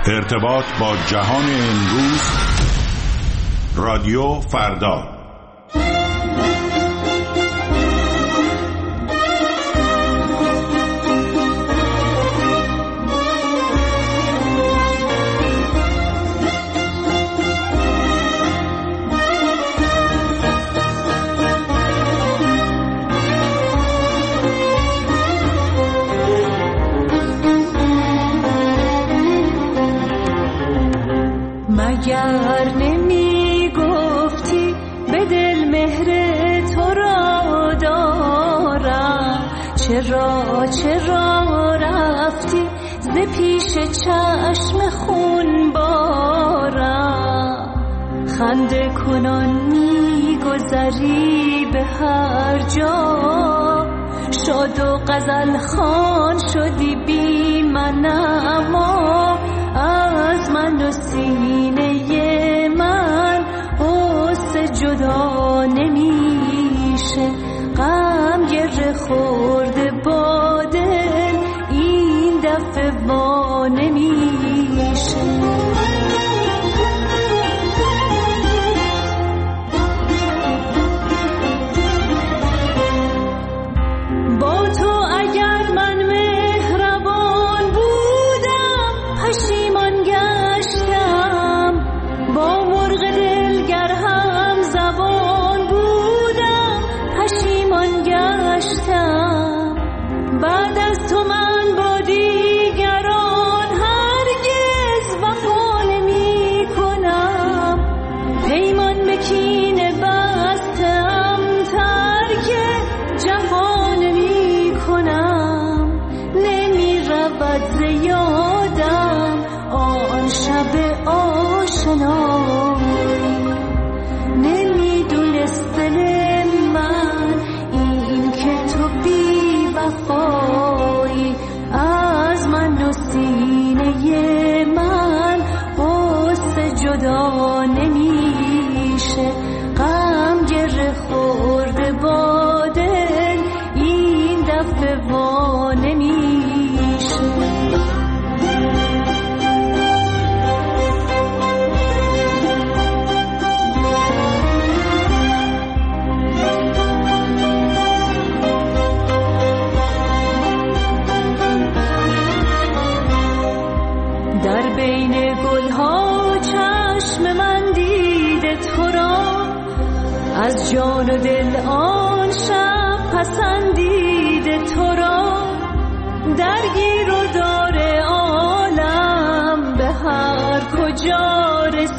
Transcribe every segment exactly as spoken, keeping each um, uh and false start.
ارتباط با جهان امروز، رادیو فردا. مگر نمی گفتی به دل مهر تو را دارم، چرا چرا رفتی ز پیش چشم خون بارم؟ خنده کنان می گذری به هر جا، شاد و غزل خوان شدی بی من، اما از من و سینه من غصه جدا نمیشه. غم گره خورده با دل این دفعه وا نمیشه. بعد از تو من با دیگران هرگز وفا نمی کنم، پیمان به کینه بستم ترک جفا نمی کنم. نمی رود ز یادم آن شب آشنایی، نمی دونست دل من این که تو بی وفایی. از من و سینه من غصه جدا نمیشه. غم گره خورده با دل این دفعه وا نمیشه. در بین گلها چشم من دیده تو را، از جان و دل آن شب پسندیده تو را. درگیر و دار عالم به هر کجا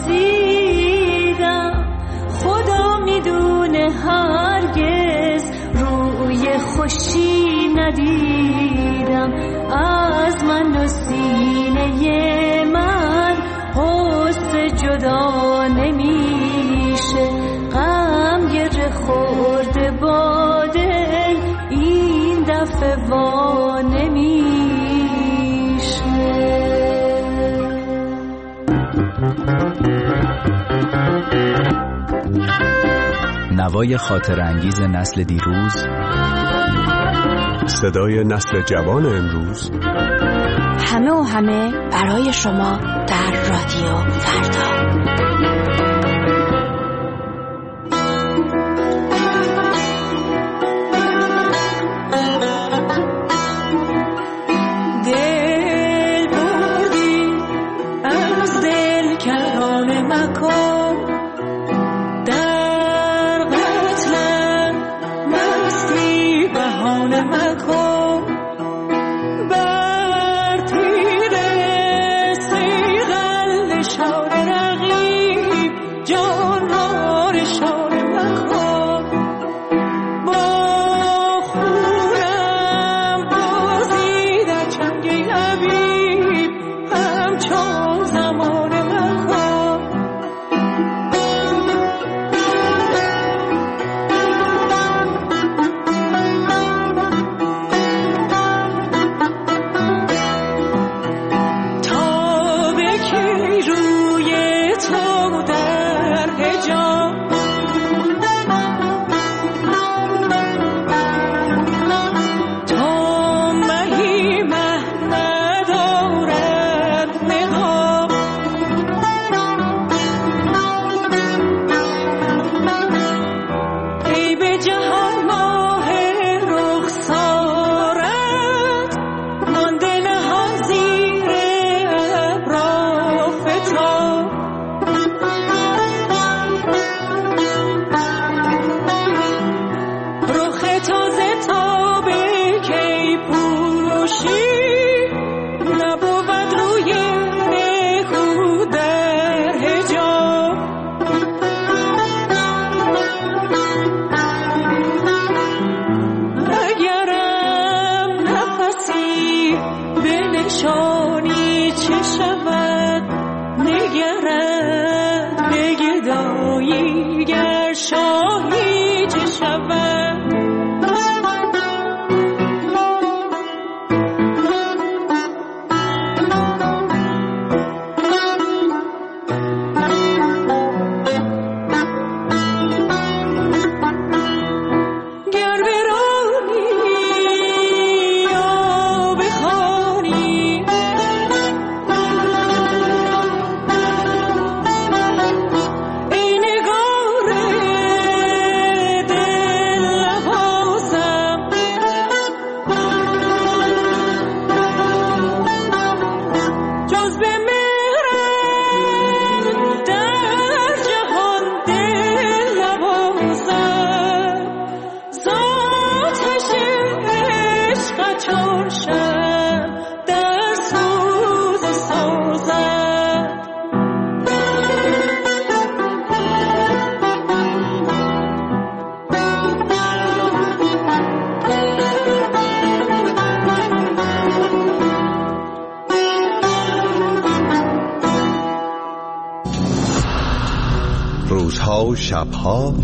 رسیدم، خدا میدونه هرگز روی خوشی ندیدم. از من و سینه من غصه جدا نمیشه. غم گره خورده با دل این دفعه وا نمیشه. نوای خاطر انگیز نسل دیروز، صدای نسل جوان امروز، همه و همه برای شما در رادیو فردا. دل بردی از دل کرانه مکن، در قتلم مستی بهانه مکن. بر تیر سیغل نشان رقیب شود نگرد به گدایی گر شاهی چه شود روزها و شبها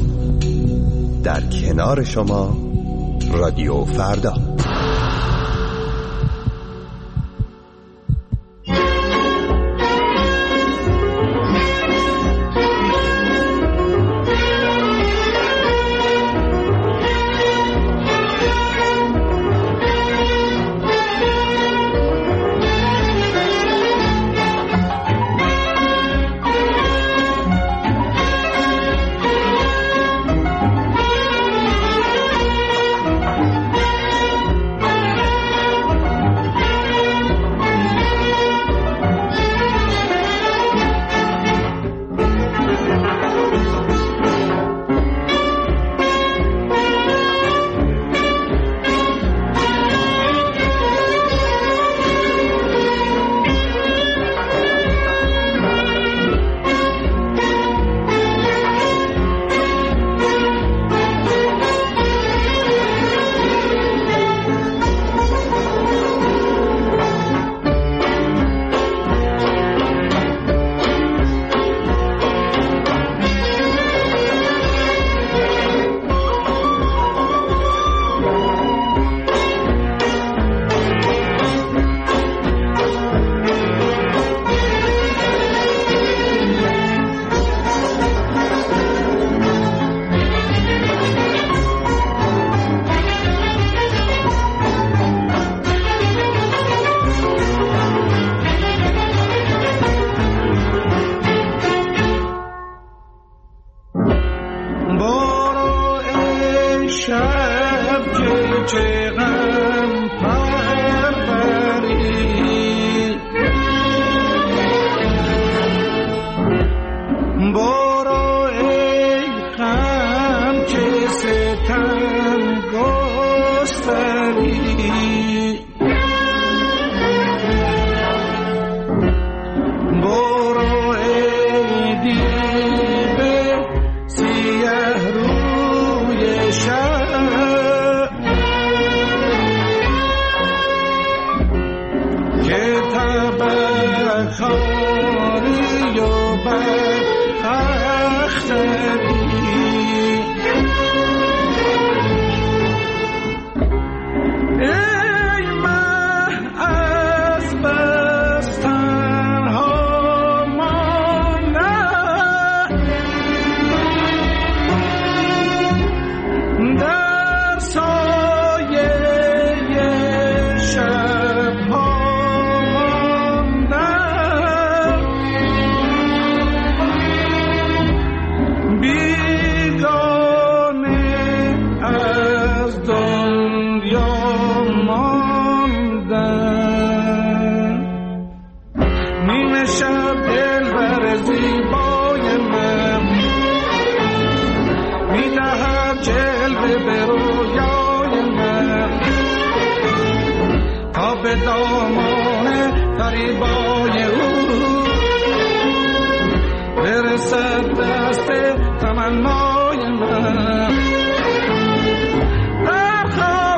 در کنار شما رادیو فردا.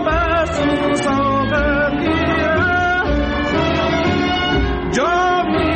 Johnny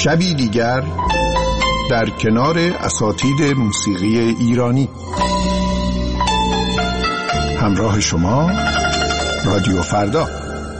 شبی دیگر در کنار اساتید موسیقی ایرانی. همراه شما رادیو فردا.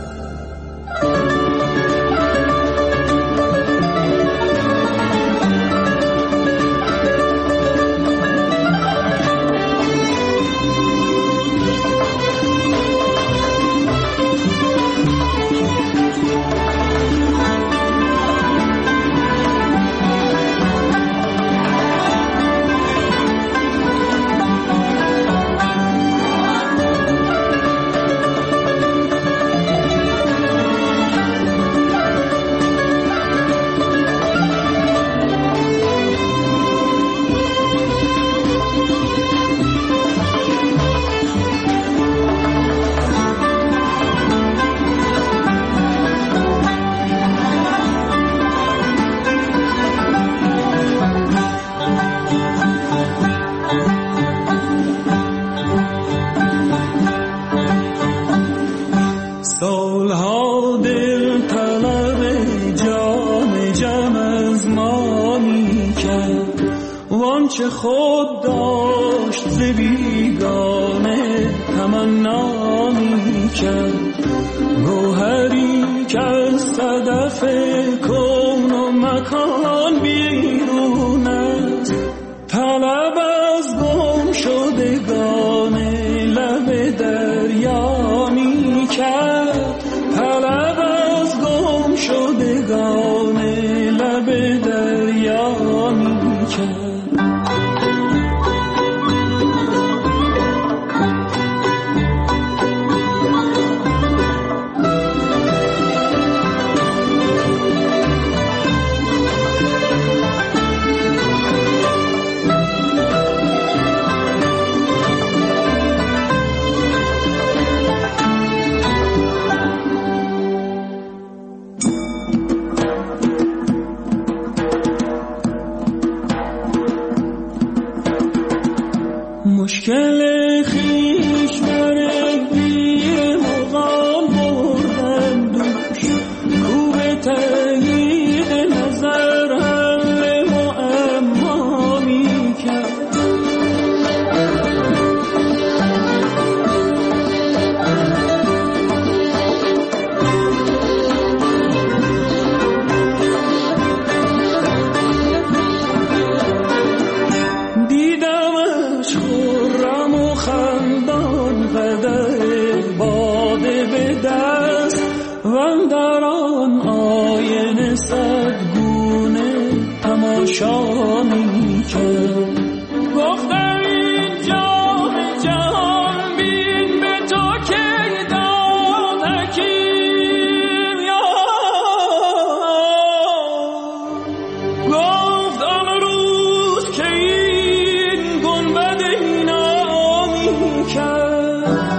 چه خود داشت ز بیگانه تمنا می کرد، گوهری که از صدف کون و مکان بیرون است، طلب از گم شدگان لب دریا می کرد، طلب از گم شدگان لب دریا می کرد. مشکل خیش برگ بیر مغان بردن دوش، کوب تغیید نظر حل معما می کرد. دیدمش خرم و خندان قدر باده به دست، و اندر آن آینه صدگونه تماشا می کرد. گفتم این جام جهان بین به تو که داد حکیم گفت آن روز که این گنبد اینا می کرد.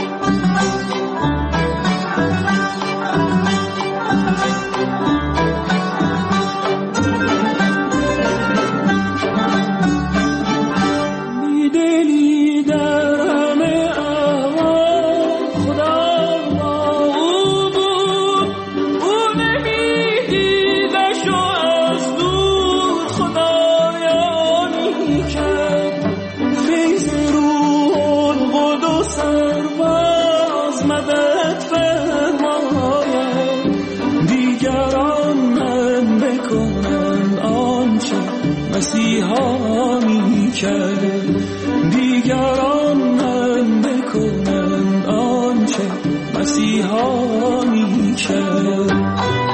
بیدلی در همه احوال خدا با او بود، او نمیدیدش و از دور خدایا می کرد. فیض روح القدس سرباز مدد فرماید، دیگران هم بکنند آنچه مسیحا می کرد، دیگران هم بکنند آنچه مسیحا می کرد.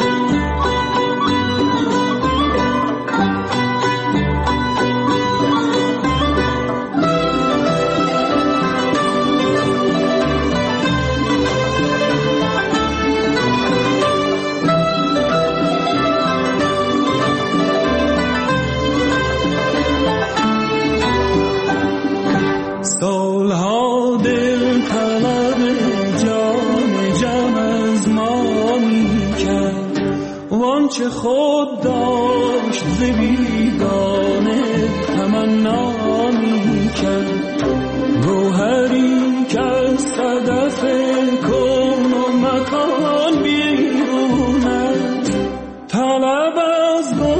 سالها دل طلب جان جم از ما می کرد، وانچه خود داشت ز بیگانه تمنا می کرد. گوهری که از صدف کون و مکان بیرون است، طلب از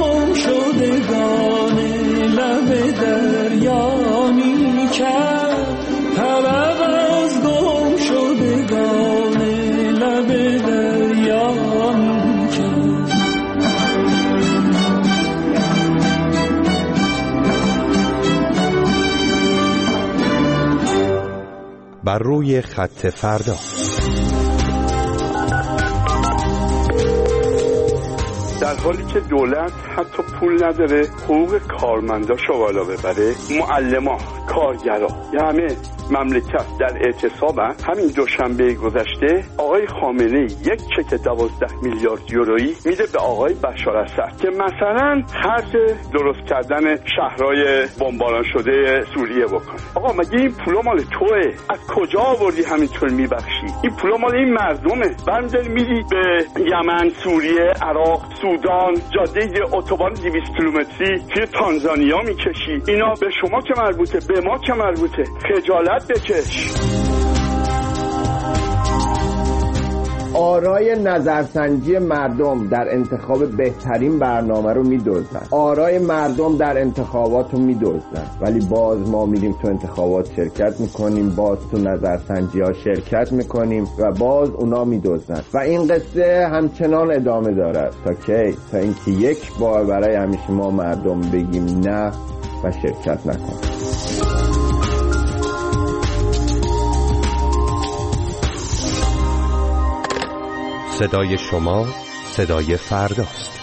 بر روی خط فردا. در حالی که دولت حتی پول نداره حقوق کارمنداشو بالا ببره، معلما، کارگرا، همه مملکت در اعتصابن. همین دوشنبه گذشته آقای خامنه‌ای یک چک دوازده میلیارد یورویی میده به آقای بشار اسد که مثلا خرج درست کردن شهرهای بمباران شده سوریه بکنه. آقا مگه این پولا مال توئه؟ از کجا آوردی همینطور میبخشی؟ این پولا مال این مردمه. برمی‌داری میدی به یمن، سوریه، عراق، سودان، جاده اتوبان دویست کیلومتری توی تانزانیا میکشی. اینا به شما که مربوطه، به ما که مربوطه. خجالت بکش. آرای نظرسنجی مردم در انتخاب بهترین برنامه رو میدوزن، آرای مردم در انتخابات رو میدوزن، ولی باز ما میریم تو انتخابات شرکت میکنیم، باز تو نظرسنجی ها شرکت میکنیم و باز اونا میدوزن و این قصه همچنان ادامه دارد. تا کی؟ تا اینکه یک بار برای همیشه ما مردم بگیم نه و شرکت نکنیم. صدای شما صدای فرداست.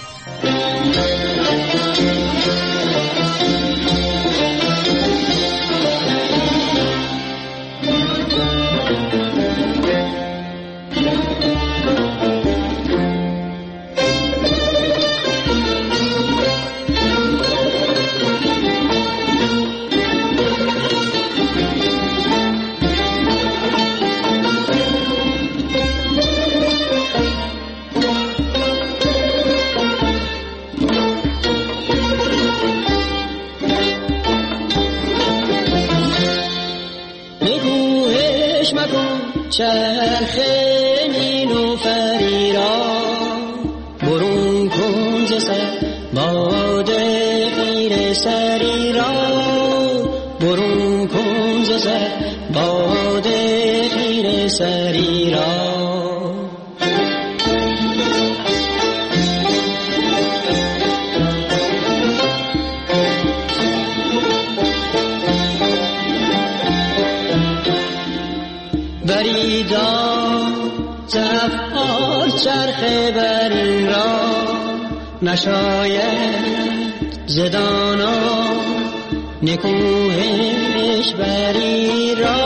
چرخ نیلوفری را برون کن ز سر، باد غیر سری را برون کن ز سر، باد غیر سری را. بریدا زفار چرخ برین را نشاید زدانا نکوهش بری را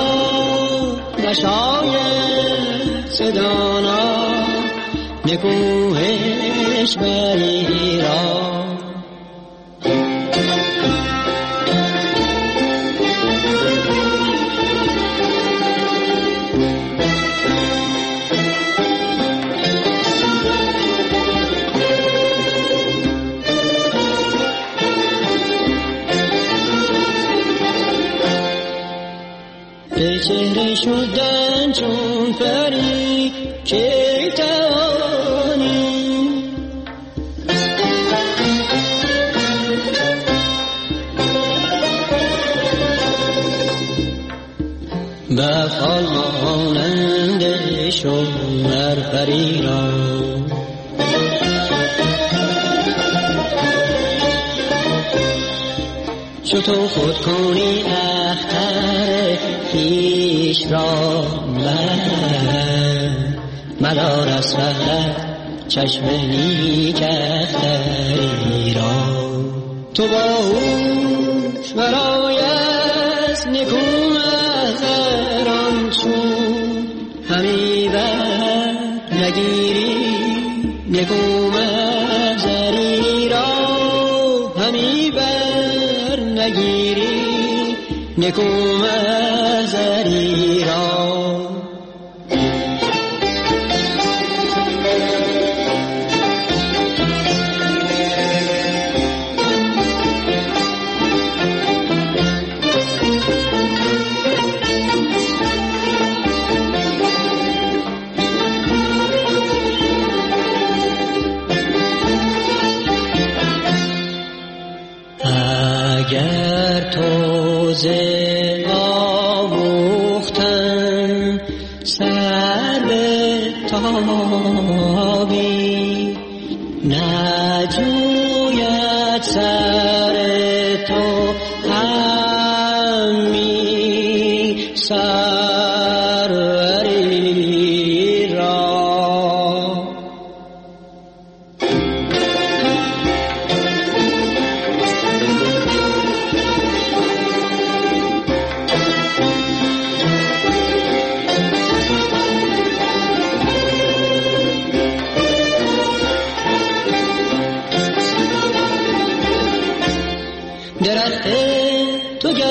نشاید زدانا نکوهش بری را. به چهره شدن چون پری که توانی، به فال مانند شمر پری را. چو تو خود کنی اختر پیش را من مدار از رهت چشم نیک اختری را. تو باهوش برای از نکو اختران چون همی بر نگیری نکو محضری را، همی بر نگیری نکو محضری را. اگر تو ز آموختن سر به تابی نجوید سر تو همی سر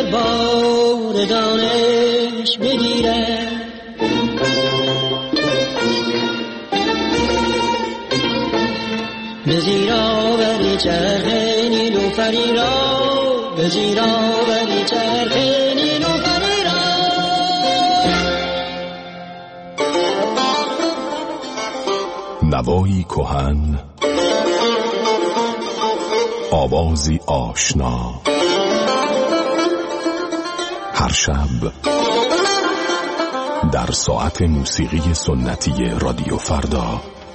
بار دانش بگیرد. به زیرا ولی چرخ نیلوفری را، به زیرا ولی چرخ نیلوفری را. نوایی کهن، آوازی آشنا، هر شب در ساعت موسیقی سنتی رادیو فردا